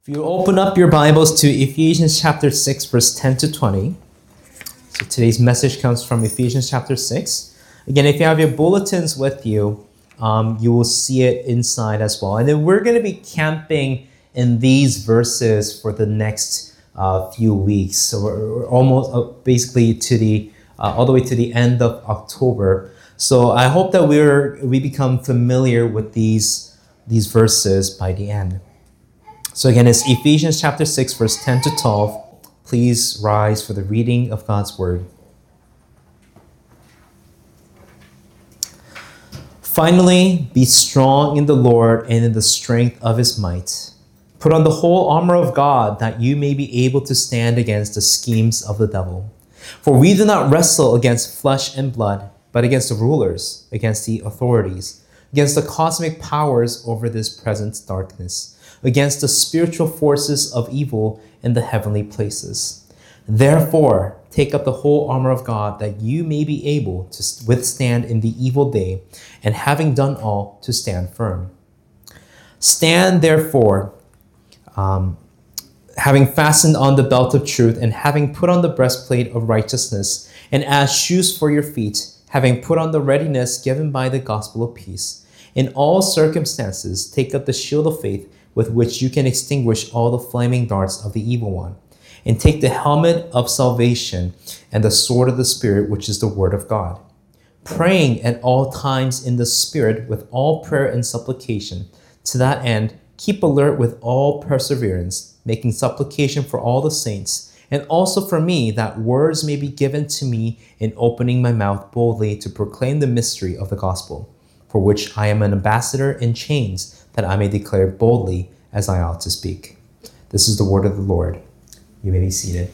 If you open up your Bibles to Ephesians chapter 6, verse 10 to 20. So today's message comes from Ephesians chapter 6. Again, if you have your bulletins with you, you will see it inside as well. And then we're going to be camping in these verses for the next few weeks. So we're almost basically to the all the way to the end of October. So I hope that we become familiar with these verses by the end. So again, it's Ephesians chapter 6, verse 10 to 12. Please rise for the reading of God's word. Finally, be strong in the Lord and in the strength of his might. Put on the whole armor of God, that you may be able to stand against the schemes of the devil. For we do not wrestle against flesh and blood, but against the rulers, against the authorities, against the cosmic powers over this present darkness, against the spiritual forces of evil in the heavenly places. Therefore, take up the whole armor of God, that you may be able to withstand in the evil day, and having done all, to stand firm. Stand therefore, having fastened on the belt of truth, and having put on the breastplate of righteousness, and as shoes for your feet, having put on the readiness given by the gospel of peace. In all circumstances, take up the shield of faith, with which you can extinguish all the flaming darts of the evil one. And take the helmet of salvation and the sword of the Spirit, which is the word of God. Praying at all times in the Spirit with all prayer and supplication. To that end, keep alert with all perseverance, making supplication for all the saints, and also for me, that words may be given to me in opening my mouth boldly to proclaim the mystery of the gospel, for which I am an ambassador in chains, that I may declare boldly as I ought to speak. This is the word of the Lord. You may be seated.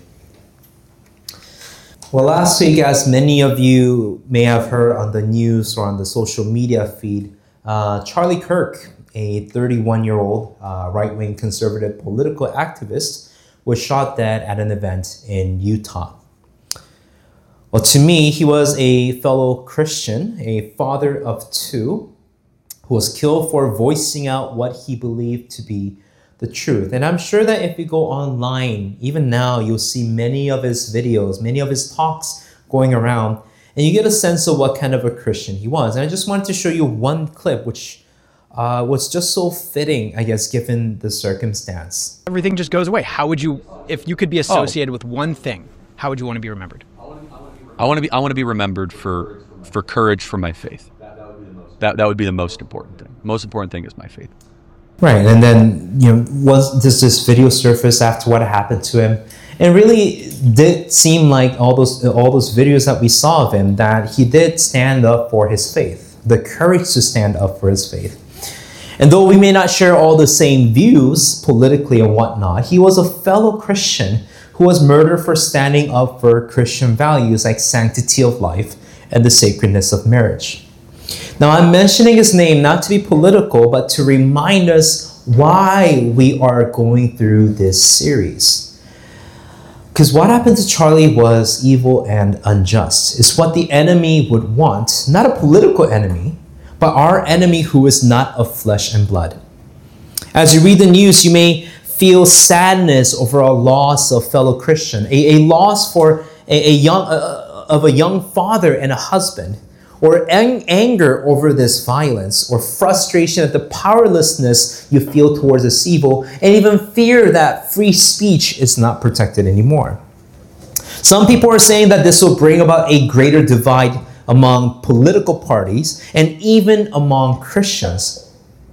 Well, last week, as many of you may have heard on the news or on the social media feed, Charlie Kirk, a 31-year-old right-wing conservative political activist, was shot dead at an event in Utah. Well, to me, he was a fellow Christian, a father of two, who was killed for voicing out what he believed to be the truth. And I'm sure that if you go online, even now, you'll see many of his videos, many of his talks going around, and you get a sense of what kind of a Christian he was. And I just wanted to show you one clip, which was just so fitting, I guess, given the circumstance. Everything just goes away. How would you, if you could be associated with one thing, how would you want to be remembered? I want to be remembered for courage for my faith. That would be the most important thing. Most important thing is my faith. Right, and then does this video surface after what happened to him? And really did seem like all those videos that we saw of him, that he did stand up for his faith, the courage to stand up for his faith. And though we may not share all the same views politically and whatnot, he was a fellow Christian who was murdered for standing up for Christian values like sanctity of life and the sacredness of marriage. Now, I'm mentioning his name not to be political, but to remind us why we are going through this series. Because what happened to Charlie was evil and unjust. It's what the enemy would want, not a political enemy, but our enemy who is not of flesh and blood. As you read the news, you may feel sadness over a loss of fellow Christian, a loss for a young father and a husband, or anger over this violence, or frustration at the powerlessness you feel towards this evil, and even fear that free speech is not protected anymore. Some people are saying that this will bring about a greater divide among political parties and even among Christians.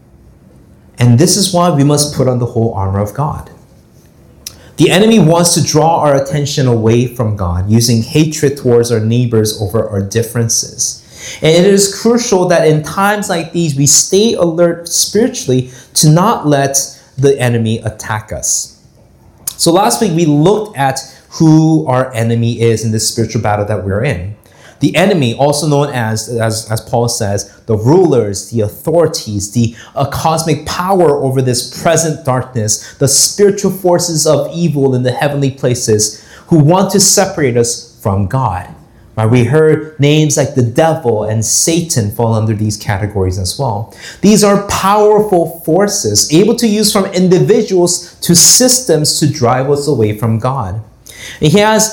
And this is why we must put on the whole armor of God. The enemy wants to draw our attention away from God, using hatred towards our neighbors over our differences. And it is crucial that in times like these, we stay alert spiritually to not let the enemy attack us. So last week, we looked at who our enemy is in this spiritual battle that we're in. The enemy, also known as Paul says, the rulers, the authorities, the cosmic power over this present darkness, the spiritual forces of evil in the heavenly places who want to separate us from God. We heard names like the devil and Satan fall under these categories as well. These are powerful forces able to use from individuals to systems to drive us away from God. They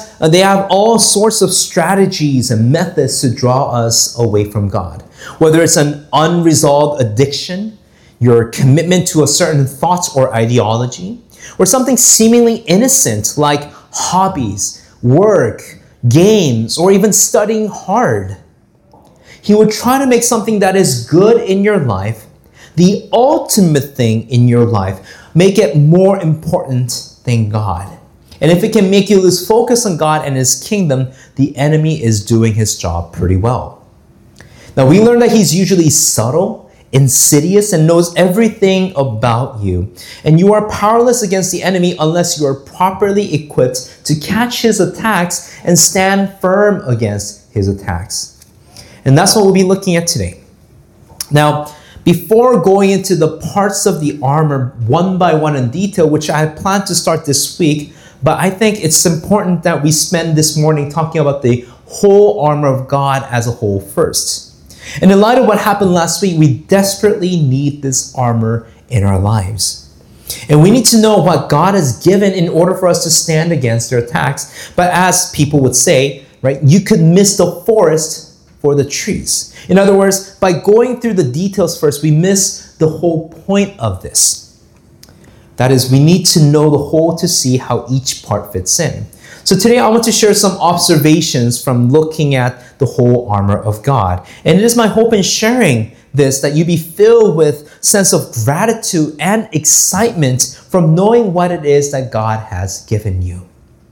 have all sorts of strategies and methods to draw us away from God. Whether it's an unresolved addiction, your commitment to a certain thought or ideology, or something seemingly innocent like hobbies, work, games, or even studying hard. He would try to make something that is good in your life, the ultimate thing in your life, make it more important than God. And if it can make you lose focus on God and His kingdom, the enemy is doing his job pretty well. Now, we learn that he's usually subtle, insidious, and knows everything about you. And you are powerless against the enemy unless you are properly equipped to catch his attacks and stand firm against his attacks. And that's what we'll be looking at today. Now, before going into the parts of the armor one by one in detail, which I had planned to start this week, but I think it's important that we spend this morning talking about the whole armor of God as a whole first. And in light of what happened last week, we desperately need this armor in our lives. And we need to know what God has given in order for us to stand against their attacks. But as people would say, right, you could miss the forest for the trees. In other words, by going through the details first, we miss the whole point of this. That is, we need to know the whole to see how each part fits in. So today I want to share some observations from looking at the whole armor of God. And it is my hope in sharing this that you be filled with sense of gratitude and excitement from knowing what it is that God has given you.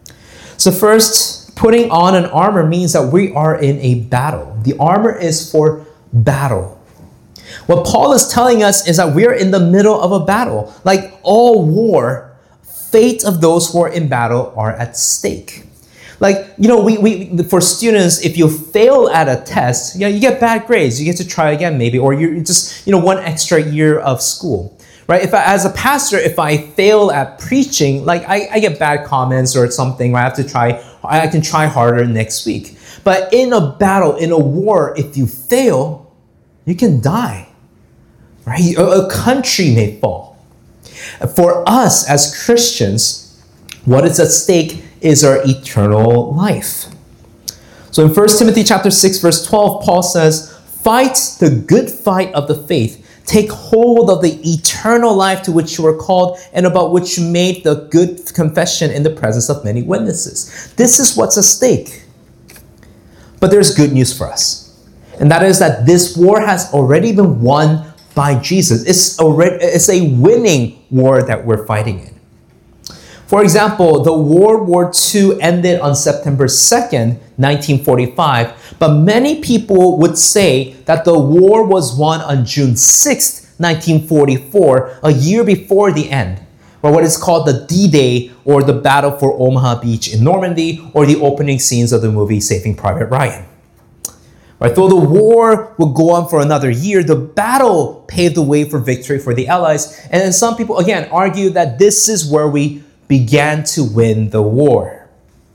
So first, putting on an armor means that we are in a battle. The armor is for battle. What Paul is telling us is that we are in the middle of a battle. Like all war, fate of those who are in battle are at stake. Like, we for students, if you fail at a test, you get bad grades. You get to try again maybe, or you're just, one extra year of school, right? As a pastor, if I fail at preaching, like I get bad comments or something, where I can try harder next week. But in a battle, in a war, if you fail, you can die, right? A country may fall. For us as Christians, what is at stake is our eternal life. So in 1 Timothy chapter 6, verse 12, Paul says, "Fight the good fight of the faith. Take hold of the eternal life to which you were called and about which you made the good confession in the presence of many witnesses." This is what's at stake. But there's good news for us. And that is that this war has already been won by Jesus. It's a winning war that we're fighting in. For example, the World War II ended on September 2nd, 1945, but many people would say that the war was won on June 6th, 1944, a year before the end, or what is called the D-Day, or the Battle for Omaha Beach in Normandy, or the opening scenes of the movie Saving Private Ryan. Right? Though the war would go on for another year, the battle paved the way for victory for the Allies. And then some people, again, argue that this is where we began to win the war.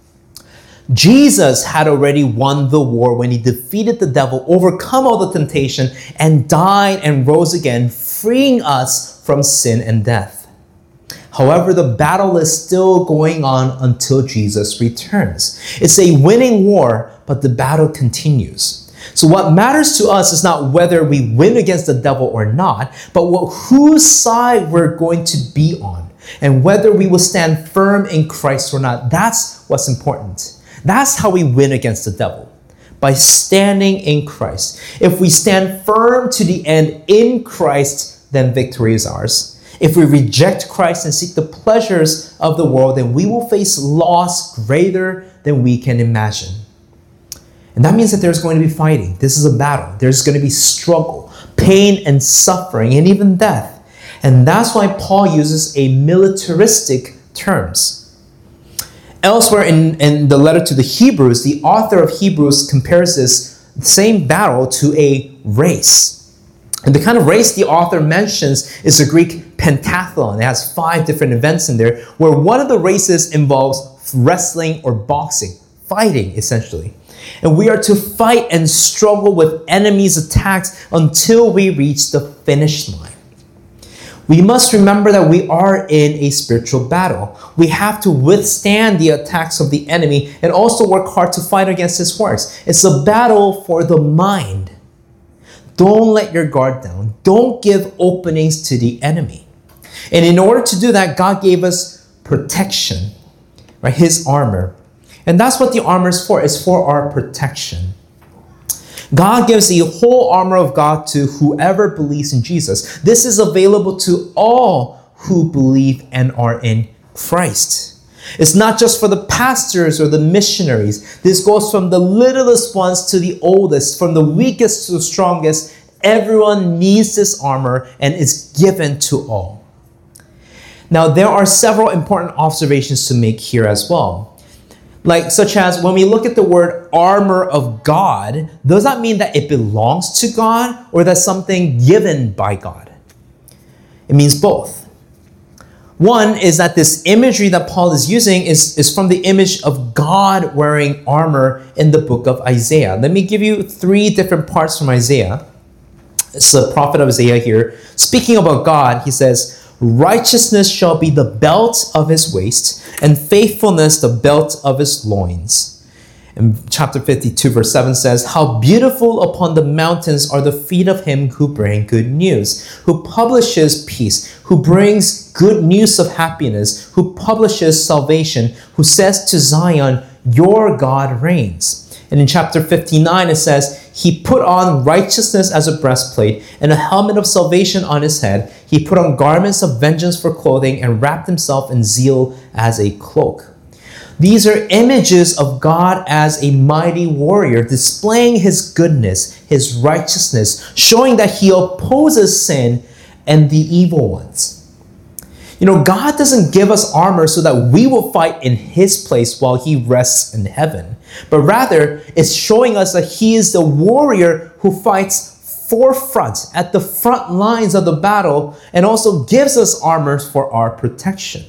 Jesus had already won the war when he defeated the devil, overcome all the temptation, and died and rose again, freeing us from sin and death. However, the battle is still going on until Jesus returns. It's a winning war, but the battle continues. So what matters to us is not whether we win against the devil or not, but whose side we're going to be on, and whether we will stand firm in Christ or not. That's what's important. That's how we win against the devil, by standing in Christ. If we stand firm to the end in Christ, then victory is ours. If we reject Christ and seek the pleasures of the world, then we will face loss greater than we can imagine. And that means that there's going to be fighting. This is a battle. There's going to be struggle, pain and suffering, and even death. And that's why Paul uses a militaristic terms. Elsewhere in the letter to the Hebrews, the author of Hebrews compares this same battle to a race. And the kind of race the author mentions is the Greek pentathlon. It has 5 different events in there, where one of the races involves wrestling or boxing, fighting, essentially. And we are to fight and struggle with enemies' attacks until we reach the finish line. We must remember that we are in a spiritual battle. We have to withstand the attacks of the enemy and also work hard to fight against his works. It's a battle for the mind. Don't let your guard down. Don't give openings to the enemy. And in order to do that, God gave us protection, right? His armor. And that's what the armor is for. It's for our protection. God gives the whole armor of God to whoever believes in Jesus. This is available to all who believe and are in Christ. It's not just for the pastors or the missionaries. This goes from the littlest ones to the oldest, from the weakest to the strongest. Everyone needs this armor, and it's given to all. Now, there are several important observations to make here as well. Such as when we look at the word armor of God, does that mean that it belongs to God or that's something given by God? It means both. One is that this imagery that Paul is using is from the image of God wearing armor in the book of Isaiah. Let me give you 3 different parts from Isaiah. It's the prophet of Isaiah here. Speaking about God, he says, righteousness shall be the belt of his waist, and faithfulness the belt of his loins. And chapter 52 verse 7 says, how beautiful upon the mountains are the feet of him who bring good news, who publishes peace, who brings good news of happiness, who publishes salvation, who says to Zion, your God reigns. And in chapter 59 it says, he put on righteousness as a breastplate and a helmet of salvation on his head. He put on garments of vengeance for clothing and wrapped himself in zeal as a cloak. These are images of God as a mighty warrior, displaying his goodness, his righteousness, showing that he opposes sin and the evil ones. God doesn't give us armor so that we will fight in his place while he rests in heaven. But rather, it's showing us that he is the warrior who fights forefront, at the front lines of the battle, and also gives us armor for our protection.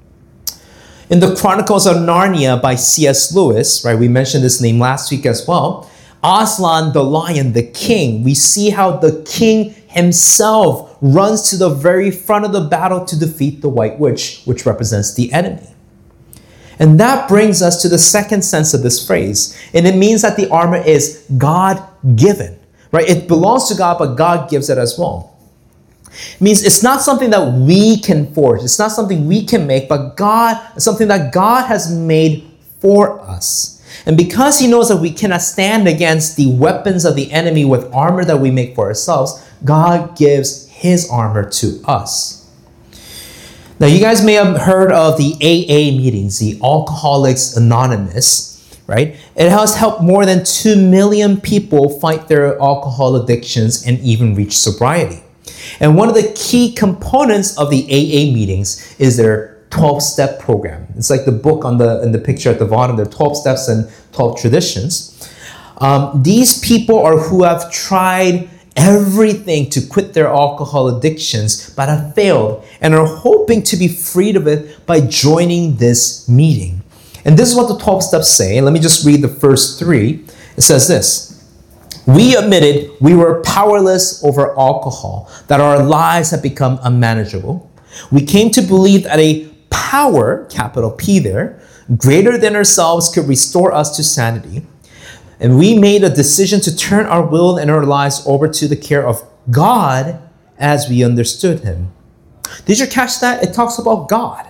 In the Chronicles of Narnia by C.S. Lewis, right, we mentioned this name last week as well, Aslan the lion, the king, we see how the king himself runs to the very front of the battle to defeat the White Witch, which represents the enemy. And that brings us to the second sense of this phrase. And it means that the armor is God-given, right? It belongs to God, but God gives it as well. It means it's not something that we can forge. It's not something we can make, but something that God has made for us. And because he knows that we cannot stand against the weapons of the enemy with armor that we make for ourselves, God gives his armor to us. Now, you guys may have heard of the AA meetings, the Alcoholics Anonymous, right? It has helped more than 2 million people fight their alcohol addictions and even reach sobriety. And one of the key components of the AA meetings is their 12-step program. It's like the book in the picture at the bottom. There are 12 steps and 12 traditions. These people are who have tried everything to quit their alcohol addictions, but have failed and are hoping to be freed of it by joining this meeting. And this is what the 12 steps say. Let me just read the first 3. It says this: we admitted we were powerless over alcohol, that our lives had become unmanageable. We came to believe that a power, capital P there, greater than ourselves could restore us to sanity. And we made a decision to turn our will and our lives over to the care of God as we understood him. Did you catch that? It talks about God.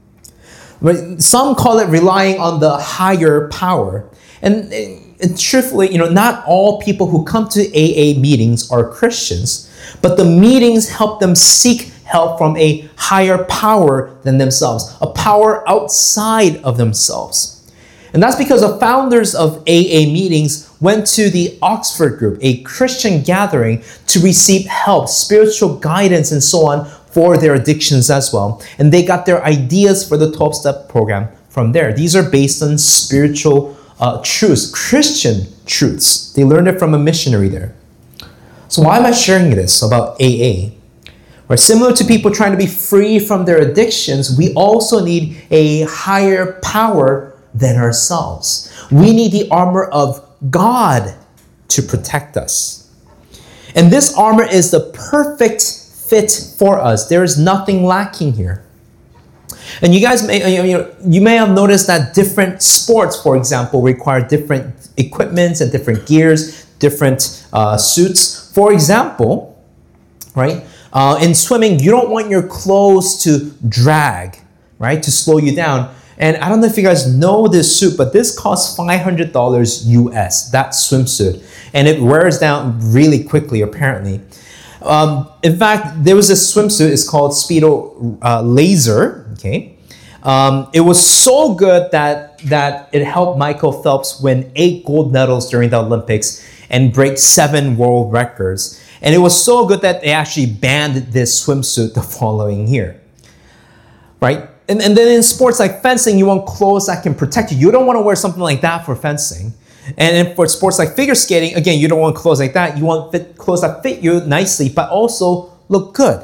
Some call it relying on the higher power. And truthfully, not all people who come to AA meetings are Christians, but the meetings help them seek help from a higher power than themselves, a power outside of themselves. And that's because the founders of AA meetings went to the Oxford Group, a Christian gathering, to receive help, spiritual guidance, and so on for their addictions as well. And they got their ideas for the 12-step program from there. These are based on spiritual truths, Christian truths. They learned it from a missionary there. So why am I sharing this about AA? Or similar to people trying to be free from their addictions, we also need a higher power than ourselves. We need the armor of God to protect us. And this armor is the perfect fit for us. There is nothing lacking here. And you guys may have noticed that different sports, for example, require different equipments and different gears, different suits. For example, right? In swimming, you don't want your clothes to drag, right? To slow you down. And I don't know if you guys know this suit, but this costs $500 US, that swimsuit. And it wears down really quickly, apparently. In fact, there was a swimsuit, it's called Speedo Laser, okay? It was so good that it helped Michael Phelps win 8 gold medals during the Olympics and break 7 world records. And it was so good that they actually banned this swimsuit the following year, right? And then in sports like fencing, you want clothes that can protect you. You don't want to wear something like that for fencing. And for sports like figure skating, again, you don't want clothes like that. You want clothes that fit you nicely, but also look good.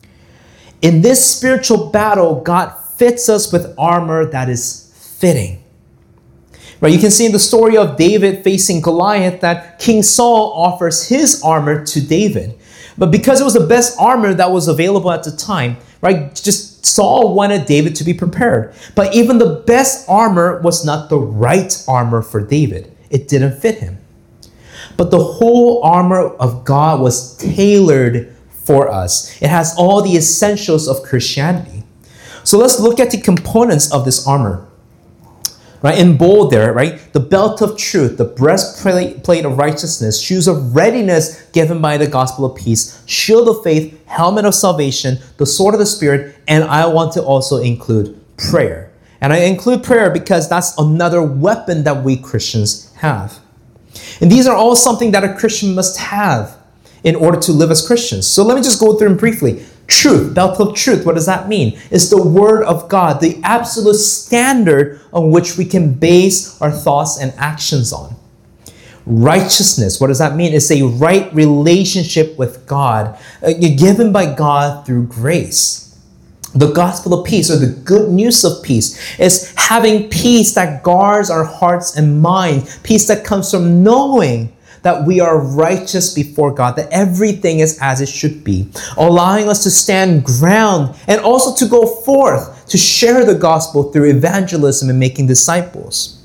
In this spiritual battle, God fits us with armor that is fitting. Right? You can see in the story of David facing Goliath that King Saul offers his armor to David. But because it was the best armor that was available at the time, right? Just Saul wanted David to be prepared. But even the best armor was not the right armor for David. It didn't fit him. But the whole armor of God was tailored for us. It has all the essentials of Christianity. So let's look at the components of this armor. Right, in bold there, right? The belt of truth, the breastplate of righteousness, shoes of readiness given by the gospel of peace, shield of faith, helmet of salvation, the sword of the Spirit, and I want to also include prayer. And I include prayer because that's another weapon that we Christians have. And these are all something that a Christian must have in order to live as Christians. So let me just go through them briefly. Truth, belt of truth, what does that mean? It's the word of God, the absolute standard on which we can base our thoughts and actions on. Righteousness, what does that mean? It's a right relationship with God, given by God through grace. The gospel of peace, or the good news of peace, is having peace that guards our hearts and minds, peace that comes from knowing that we are righteous before God, that everything is as it should be, allowing us to stand ground and also to go forth to share the gospel through evangelism and making disciples.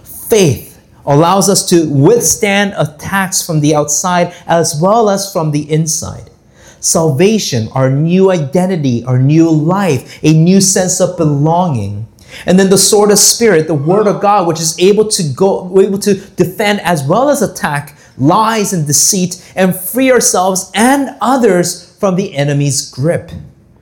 Faith allows us to withstand attacks from the outside as well as from the inside. Salvation, our new identity, our new life, a new sense of belonging. And then the sword of Spirit, the word of God, which is able to defend as well as attack lies and deceit and free ourselves and others from the enemy's grip.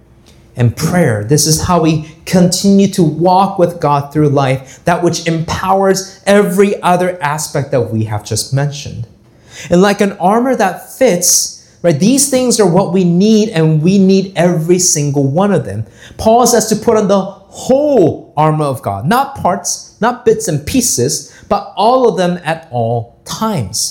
And prayer, this is how we continue to walk with God through life, that which empowers every other aspect that we have just mentioned. And like an armor that fits, right, these things are what we need, and we need every single one of them. Paul says to put on the whole armor of God, not parts, not bits and pieces, but all of them at all times.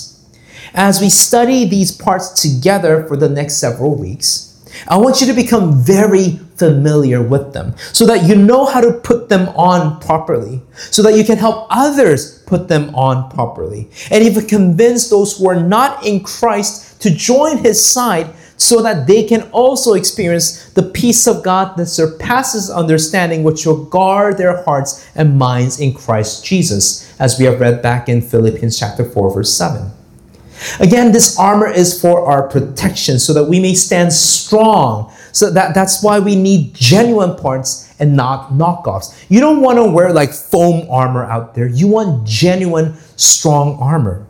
As we study these parts together for the next several weeks, I want you to become very familiar with them so that you know how to put them on properly, so that you can help others put them on properly, and even convince those who are not in Christ to join his side so that they can also experience the peace of God that surpasses understanding, which will guard their hearts and minds in Christ Jesus, as we have read back in Philippians chapter 4, verse 7. Again, this armor is for our protection so that we may stand strong. So that's why we need genuine parts and not knockoffs. You don't want to wear like foam armor out there. You want genuine, strong armor.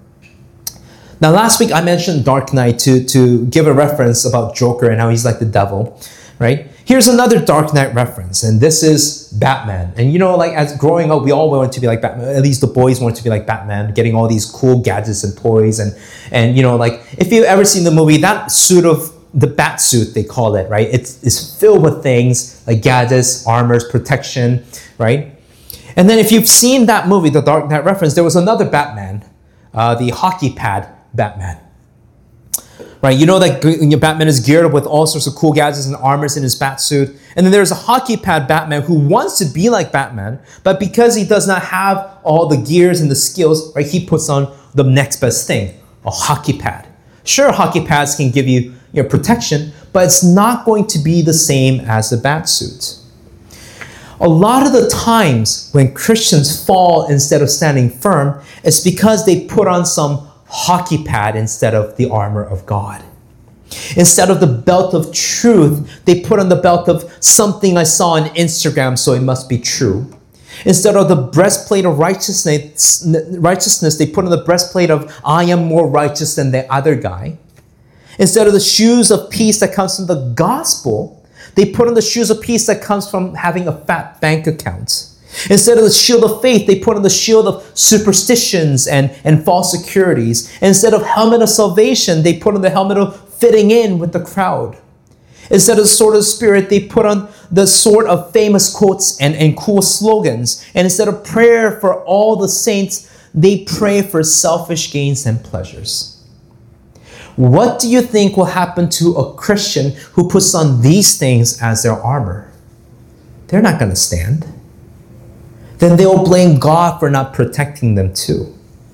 Now, last week I mentioned Dark Knight to give a reference about Joker and how he's like the devil, right? Here's another Dark Knight reference, and this is Batman. And you know, like as growing up, we all wanted to be like Batman. At least the boys wanted to be like Batman, getting all these cool gadgets and toys. And you know, like if you've ever seen the movie, that suit of the bat suit, they call it, right? It's filled with things like gadgets, armors, protection, right? And then if you've seen that movie, the Dark Knight reference, there was another Batman, the hockey pad Batman. right? You know that Batman is geared up with all sorts of cool gadgets and armors in his bat suit. And then there's a hockey pad Batman who wants to be like Batman, but because he does not have all the gears and the skills, right, he puts on the next best thing, a hockey pad. Sure, hockey pads can give you, protection, but it's not going to be the same as the bat suit. A lot of the times when Christians fall instead of standing firm, it's because they put on some hockey pad instead of the armor of God. Instead of the belt of truth, they put on the belt of something I saw on Instagram, so it must be true. Instead of the breastplate of righteousness, they put on the breastplate of I am more righteous than the other guy. Instead of the shoes of peace that comes from the gospel, they put on the shoes of peace that comes from having a fat bank account. Instead of the shield of faith, they put on the shield of superstitions and false securities. And instead of helmet of salvation, they put on the helmet of fitting in with the crowd. Instead of the sword of the Spirit, they put on the sword of famous quotes and cool slogans. And instead of prayer for all the saints, they pray for selfish gains and pleasures. What do you think will happen to a Christian who puts on these things as their armor? They're not going to stand. Then they'll blame God for not protecting them too.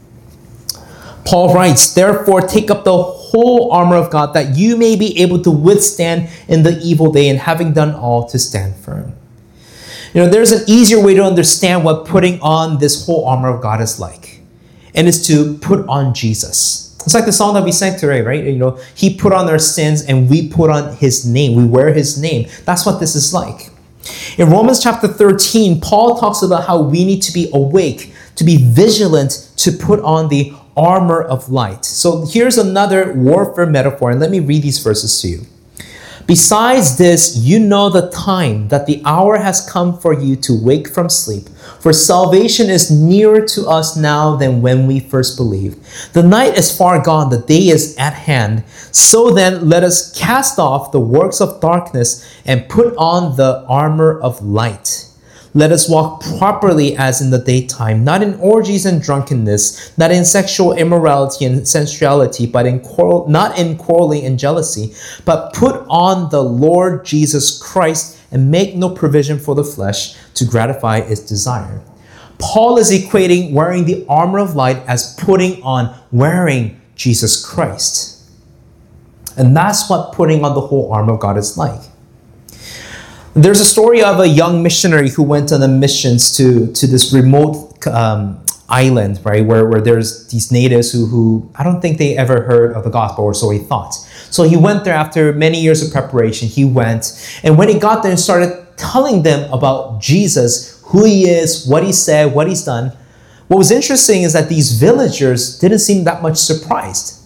Paul writes, therefore take up the whole armor of God that you may be able to withstand in the evil day, and having done all, to stand firm. There's an easier way to understand what putting on this whole armor of God is like. And it's to put on Jesus. It's like the song that we sang today, right? He put on our sins and we put on his name. We wear his name. That's what this is like. In Romans chapter 13, Paul talks about how we need to be awake, to be vigilant, to put on the armor of light. So here's another warfare metaphor, and let me read these verses to you. Besides this, you know the time, that the hour has come for you to wake from sleep. For salvation is nearer to us now than when we first believed. The night is far gone, the day is at hand. So then, let us cast off the works of darkness and put on the armor of light. Let us walk properly as in the daytime, not in orgies and drunkenness, not in sexual immorality and sensuality, but not in quarreling and jealousy, but put on the Lord Jesus Christ and make no provision for the flesh to gratify its desire. Paul is equating wearing the armor of light as putting on wearing Jesus Christ. And that's what putting on the whole armor of God is like. There's a story of a young missionary who went on a missions to this remote island, right, where there's these natives who I don't think they ever heard of the gospel, or so he thought. So he went there after many years of preparation. He went, and when he got there and started telling them about Jesus, who he is, what he said, what he's done, what was interesting is that these villagers didn't seem that much surprised.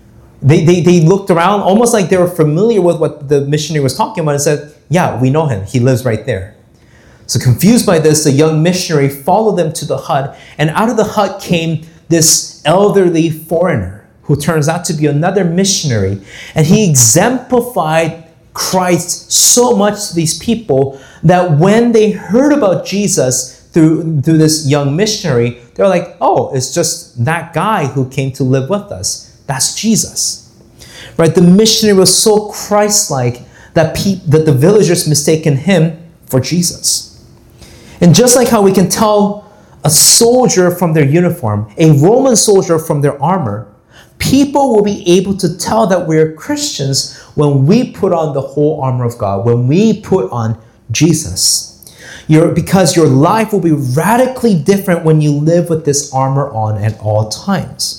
They looked around almost like they were familiar with what the missionary was talking about and said, yeah, we know him. He lives right there. So confused by this, the young missionary followed them to the hut, and out of the hut came this elderly foreigner who turns out to be another missionary, and he exemplified Christ so much to these people that when they heard about Jesus through this young missionary, they're like, oh, it's just that guy who came to live with us. That's Jesus. Right? The missionary was so Christ-like that the villagers mistaken him for Jesus. And just like how we can tell a soldier from their uniform, a Roman soldier from their armor, people will be able to tell that we're Christians when we put on the whole armor of God, when we put on Jesus. Because your life will be radically different when you live with this armor on at all times.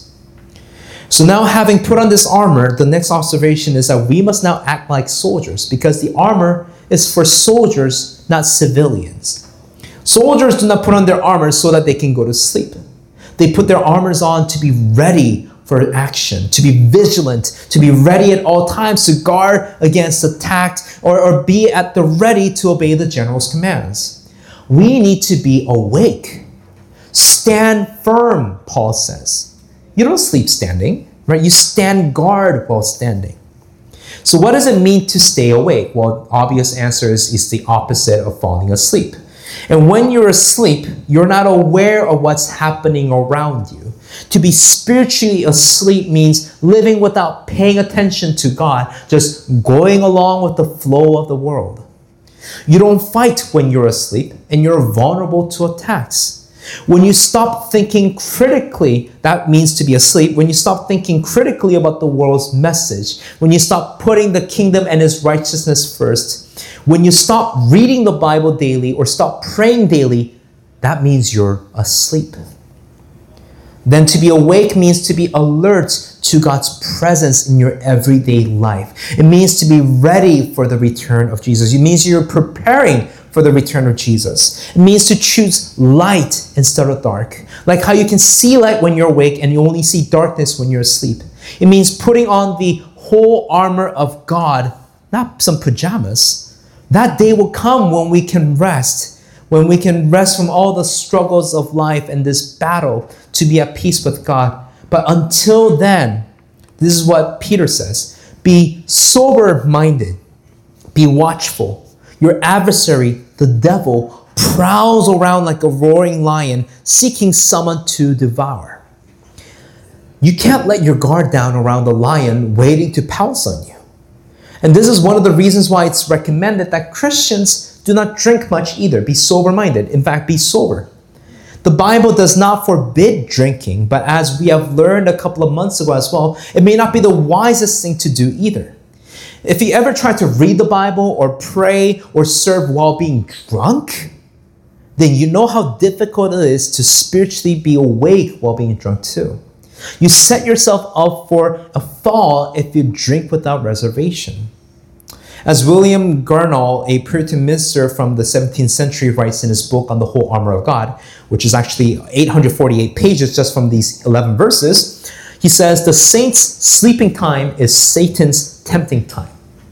So now, having put on this armor, the next observation is that we must now act like soldiers, because the armor is for soldiers, not civilians. Soldiers do not put on their armor so that they can go to sleep. They put their armors on to be ready for action, to be vigilant, to be ready at all times to guard against attack, or be at the ready to obey the general's commands. We need to be awake. Stand firm, Paul says. You don't sleep standing, right? You stand guard while standing. So what does it mean to stay awake? Well, obvious answer is the opposite of falling asleep. And when you're asleep, you're not aware of what's happening around you. To be spiritually asleep means living without paying attention to God, just going along with the flow of the world. You don't fight when you're asleep, and you're vulnerable to attacks. When you stop thinking critically, that means to be asleep. When you stop thinking critically about the world's message, when you stop putting the kingdom and His righteousness first, when you stop reading the Bible daily or stop praying daily, that means you're asleep. Then to be awake means to be alert to God's presence in your everyday life. It means to be ready for the return of Jesus. It means you're preparing for the return of Jesus. It means to choose light instead of dark. Like how you can see light when you're awake and you only see darkness when you're asleep. It means putting on the whole armor of God, not some pajamas. That day will come when we can rest. When we can rest from all the struggles of life and this battle to be at peace with God. But until then, this is what Peter says: be sober-minded, be watchful. Your adversary, the devil, prowls around like a roaring lion, seeking someone to devour. You can't let your guard down around the lion waiting to pounce on you. And this is one of the reasons why it's recommended that Christians do not drink much either. Be sober-minded. In fact, be sober. The Bible does not forbid drinking, but as we have learned a couple of months ago as well, it may not be the wisest thing to do either. If you ever try to read the Bible or pray or serve while being drunk, then you know how difficult it is to spiritually be awake while being drunk too. You set yourself up for a fall if you drink without reservation. As William Gurnall, a Puritan minister from the 17th century, writes in his book on the whole armor of God, which is actually 848 pages just from these 11 verses, he says, the saint's sleeping time is Satan's tempting time.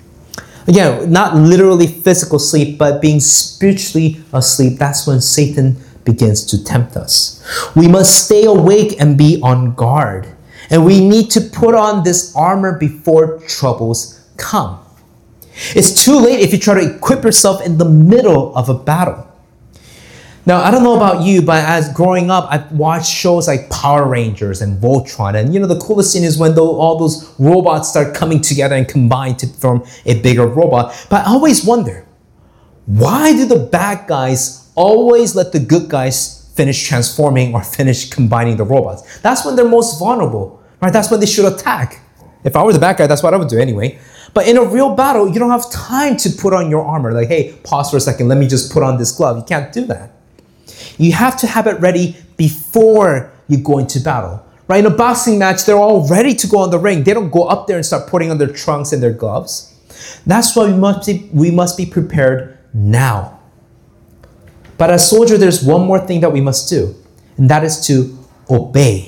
Again, not literally physical sleep, but being spiritually asleep. That's when Satan begins to tempt us. We must stay awake and be on guard. And we need to put on this armor before troubles come. It's too late if you try to equip yourself in the middle of a battle. Now, I don't know about you, but as growing up, I've watched shows like Power Rangers and Voltron. And the coolest scene is when all those robots start coming together and combine to form a bigger robot. But I always wonder, why do the bad guys always let the good guys finish transforming or finish combining the robots? That's when they're most vulnerable, right? That's when they should attack. If I were the bad guy, that's what I would do anyway. But in a real battle, you don't have time to put on your armor. Like, hey, pause for a second, let me just put on this glove. You can't do that. You have to have it ready before you go into battle. Right? In a boxing match, they're all ready to go on the ring. They don't go up there and start putting on their trunks and their gloves. That's why we must be prepared now. But as soldiers, there's one more thing that we must do, and that is to obey.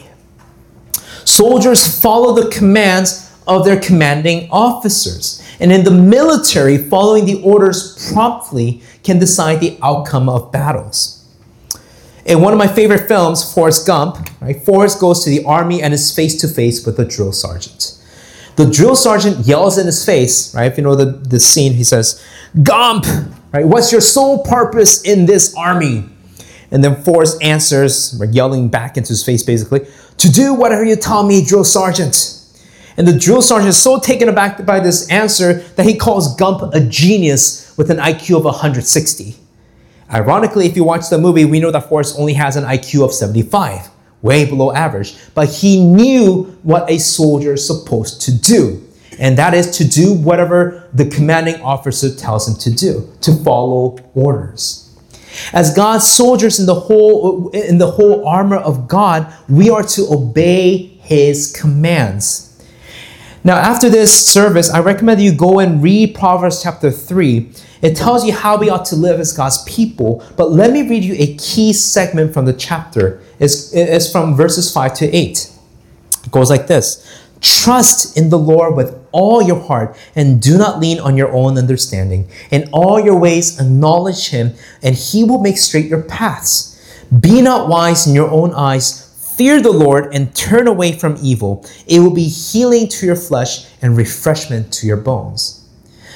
Soldiers follow the commands of their commanding officers. And in the military, following the orders promptly can decide the outcome of battles. In one of my favorite films, Forrest Gump, right, Forrest goes to the army and is face to face with the drill sergeant. The drill sergeant yells in his face, right? If you know the scene, he says, "Gump, right, what's your sole purpose in this army?" And then Forrest answers, yelling back into his face basically, "To do whatever you tell me, drill sergeant." And the drill sergeant is so taken aback by this answer that he calls Gump a genius with an IQ of 160. Ironically, if you watch the movie, we know that Forrest only has an IQ of 75, way below average. But he knew what a soldier is supposed to do. And that is to do whatever the commanding officer tells him to do, to follow orders. As God's soldiers in the whole armor of God, we are to obey His commands. Now, after this service, I recommend that you go and read Proverbs chapter 3. It tells you how we ought to live as God's people. But let me read you a key segment from the chapter. It's from verses 5 to 8. It goes like this: "Trust in the Lord with all your heart and do not lean on your own understanding. In all your ways acknowledge Him, and He will make straight your paths. Be not wise in your own eyes. Fear the Lord and turn away from evil. It will be healing to your flesh and refreshment to your bones."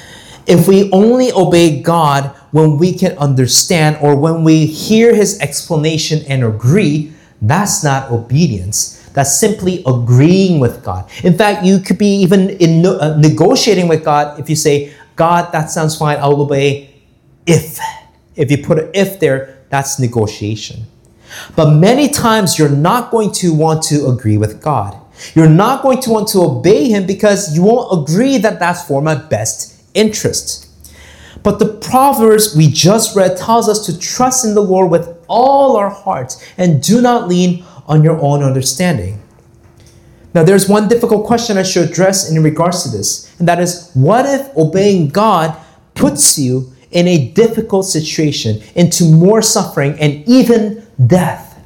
If we only obey God when we can understand or when we hear his explanation and agree, that's not obedience. That's simply agreeing with God. In fact, you could be even negotiating with God if you say, God, that sounds fine, I'll obey if. If you put an if there, that's negotiation. But many times you're not going to want to agree with God. You're not going to want to obey him because you won't agree that that's for my best interest. But the Proverbs we just read tells us to trust in the Lord with all our hearts and do not lean on your own understanding. Now, there's one difficult question I should address in regards to this, and that is, what if obeying God puts you in a difficult situation, into more suffering and even death?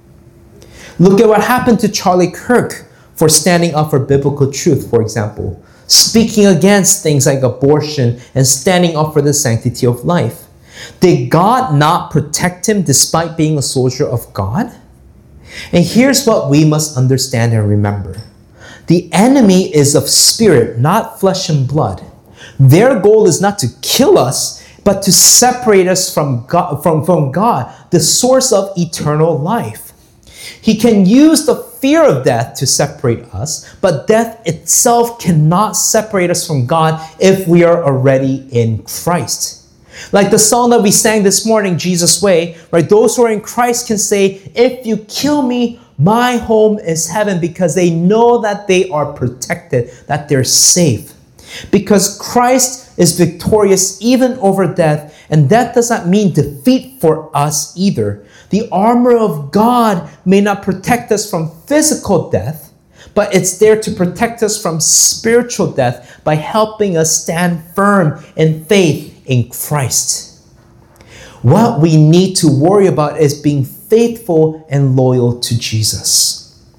Look at what happened to Charlie Kirk for standing up for biblical truth, for example, speaking against things like abortion and standing up for the sanctity of life. Did God not protect him despite being a soldier of God? And here's what we must understand and remember. The enemy is of spirit, not flesh and blood. Their goal is not to kill us, but to separate us from God, from God, the source of eternal life. He can use the fear of death to separate us, but death itself cannot separate us from God if we are already in Christ. Like the song that we sang this morning, Jesus Way, right? Those who are in Christ can say, if you kill me, my home is heaven, because they know that they are protected, that they're safe. Because Christ is victorious even over death, and that does not mean defeat for us either. The armor of God may not protect us from physical death, but it's there to protect us from spiritual death by helping us stand firm in faith in Christ. What we need to worry about is being faithful and loyal to Jesus.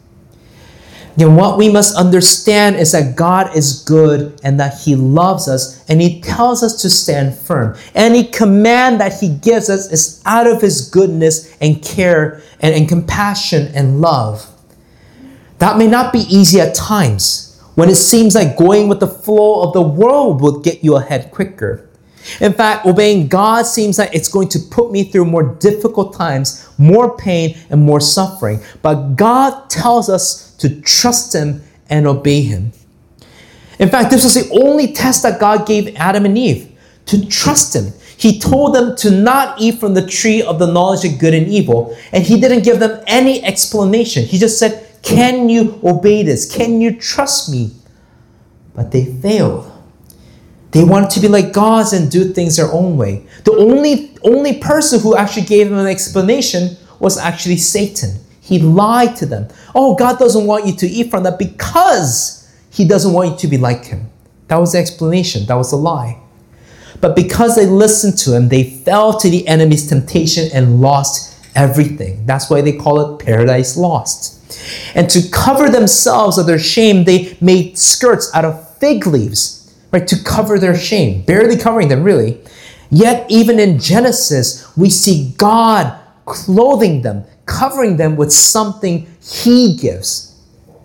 And what we must understand is that God is good and that he loves us, and he tells us to stand firm. Any command that he gives us is out of his goodness and care and compassion and love. That may not be easy at times when it seems like going with the flow of the world will get you ahead quicker. In fact, obeying God seems like it's going to put me through more difficult times, more pain, and more suffering. But God tells us to trust him and obey him. In fact, this was the only test that God gave Adam and Eve, to trust him. He told them to not eat from the tree of the knowledge of good and evil, and he didn't give them any explanation. He just said, can you obey this? Can you trust me? But they failed. They wanted to be like gods and do things their own way. The only person who actually gave them an explanation was actually Satan. He lied to them. Oh, God doesn't want you to eat from that because he doesn't want you to be like him. That was the explanation. That was the lie. But because they listened to him, they fell to the enemy's temptation and lost everything. That's why they call it paradise lost. And to cover themselves of their shame, they made skirts out of fig leaves, right, to cover their shame, barely covering them, really. Yet, even in Genesis, we see God clothing them, covering them with something he gives.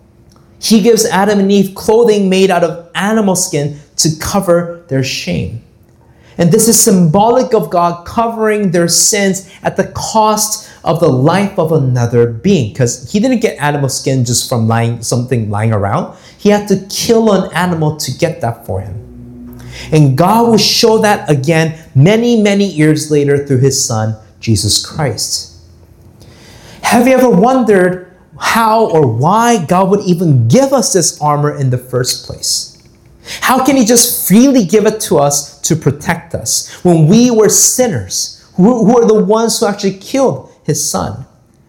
He gives Adam and Eve clothing made out of animal skin to cover their shame. And this is symbolic of God covering their sins at the cost of the life of another being. Because he didn't get animal skin just from something lying around. He had to kill an animal to get that for him. And God will show that again many, many years later through his son, Jesus Christ. Have you ever wondered how or why God would even give us this armor in the first place? How can he just freely give it to us to protect us when we were sinners, who are the ones who actually killed his son?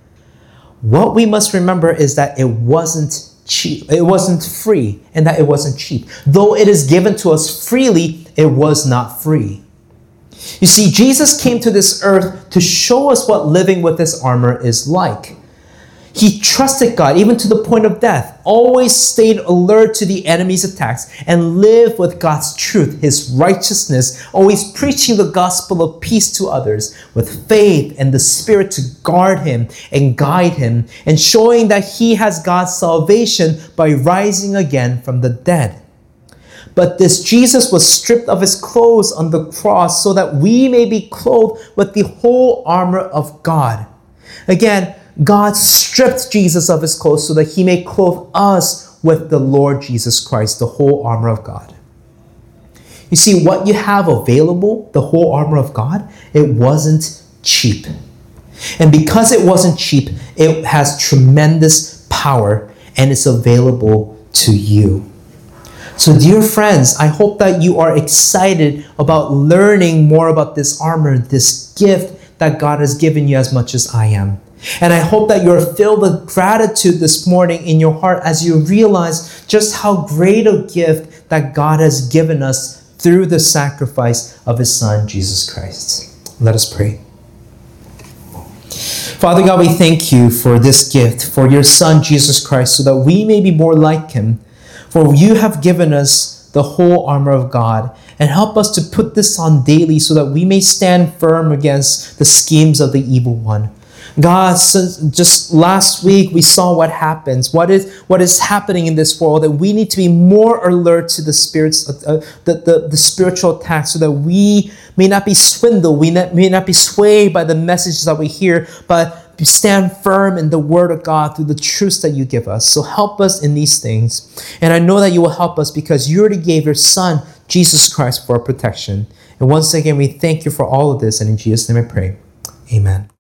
What we must remember is that it wasn't cheap. It wasn't free, and that it wasn't cheap. Though it is given to us freely, it was not free. You see, Jesus came to this earth to show us what living with this armor is like. He trusted God even to the point of death, always stayed alert to the enemy's attacks, and lived with God's truth, his righteousness, always preaching the gospel of peace to others with faith and the Spirit to guard him and guide him, and showing that he has God's salvation by rising again from the dead. But this Jesus was stripped of his clothes on the cross so that we may be clothed with the whole armor of God. Again, God stripped Jesus of his clothes so that he may clothe us with the Lord Jesus Christ, the whole armor of God. You see, what you have available, the whole armor of God, it wasn't cheap. And because it wasn't cheap, it has tremendous power and it's available to you. So dear friends, I hope that you are excited about learning more about this armor, this gift that God has given you as much as I am. And I hope that you're filled with gratitude this morning in your heart as you realize just how great a gift that God has given us through the sacrifice of his Son, Jesus Christ. Let us pray. Father God, we thank you for this gift, for your Son, Jesus Christ, so that we may be more like him. For you have given us the whole armor of God, and help us to put this on daily so that we may stand firm against the schemes of the evil one. God, just last week we saw what happens, what is happening in this world, and we need to be more alert to the spiritual attacks so that we may not be swindled, we may not be swayed by the messages that we hear, but stand firm in the word of God through the truths that you give us. So help us in these things. And I know that you will help us because you already gave your Son, Jesus Christ, for our protection. And once again, we thank you for all of this. And in Jesus' name I pray. Amen.